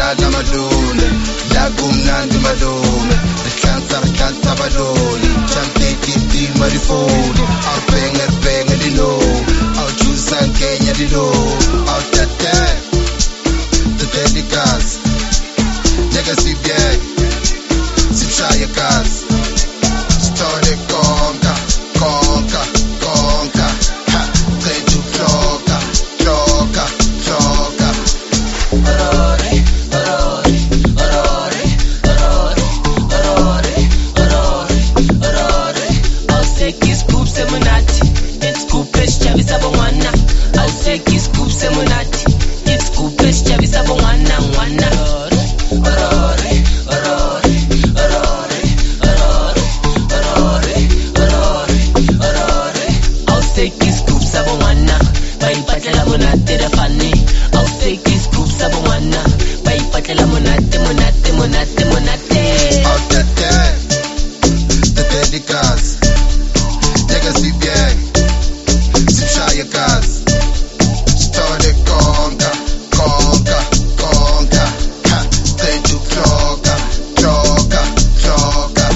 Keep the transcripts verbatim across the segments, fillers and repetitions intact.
sidlala malume la kumnandi malume sihlanza hlanza baloli champeti tima difoni au banger banger dino au juice Kenya dino au tete the dedicates nigga si bien si chaya gas story conga conga conga ha play to cloka cloka cloka orore orore orore orore orore orore au seki scoop semonati it's scoop chavisa bongwana au seki scoop semonati it's scoop chavisa bongwana ngwana orore orore orore orore orore orore orore au seki scoop sabongwana bai patela monate da fani au seki scoop sabongwana bai patela monate monate monate monate au tete the dedicates nigga si bien si chaya gas story conga conga conga ha play to cloka cloka cloka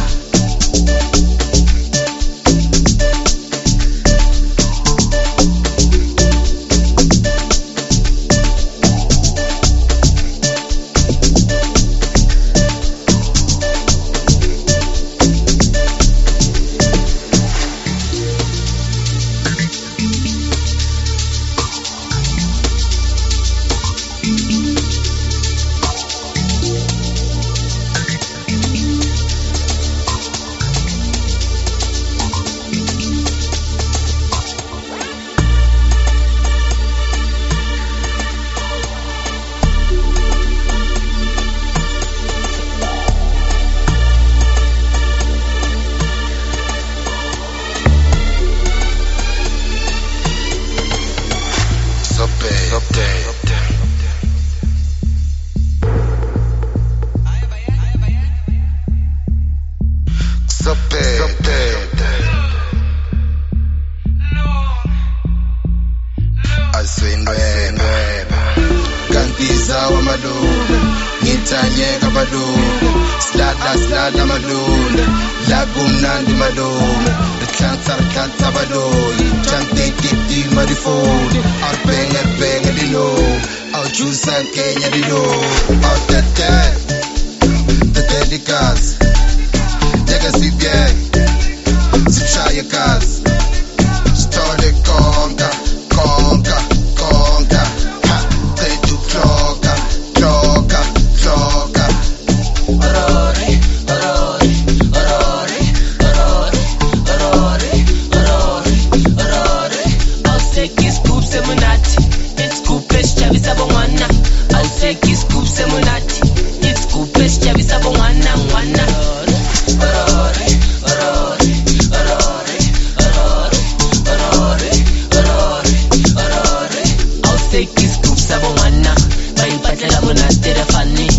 Kantizawa malume ngithanyeka malume sidlala sidlala malume la kumnandi malume sihlanza hlanza baloli champeti tima difoni au banger banger dino au juice Kenya dino au tete the dedicates nigga si bien si chaya gas story conga conga conga ha play to cloka cloka cloka orore orore orore orore orore orore orore au seki scoop semonati it's scoop chavisa bongwana au seki scoop semonati it's scoop chavisa bongwana ngwana orore orore orore orore orore orore orore au seki scoop sabongwana bai patela monate da fani